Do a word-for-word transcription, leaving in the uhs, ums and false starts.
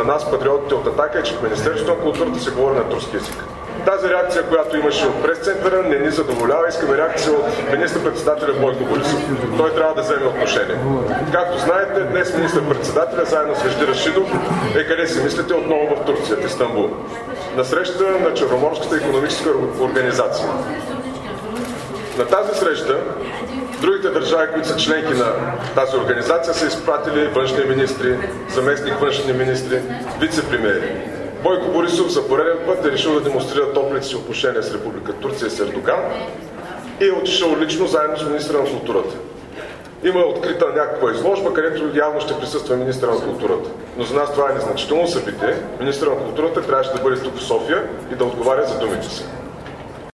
нас, патриотите от Атака, е, че в Министерството на културата се говори на турски език. Тази реакция, която имаше от прес-центъра, не ни задоволява. Искаме реакция от министър-председателя Бойко Борисов. Той трябва да вземе отношение. Както знаете, днес министър-председателя заедно с Вежди Рашидов е, къде си мислите, отново в Турция, в Истанбул, на среща на Черноморската икономическа организация. На тази среща другите държави, които са членки на тази организация, са изпратили външни министри, заместник външни министри, вице-премиери. Бойко Борисов за пореден път е решил да демонстрира топлите си отношения с Република Турция и с Ердоган и е отишъл лично заедно с министра на културата. Има открита някаква изложба, където явно ще присъства министра на културата. Но за нас това е незначително събитие. Министра на културата трябваше да бъде тук в София и да отговаря за думите си.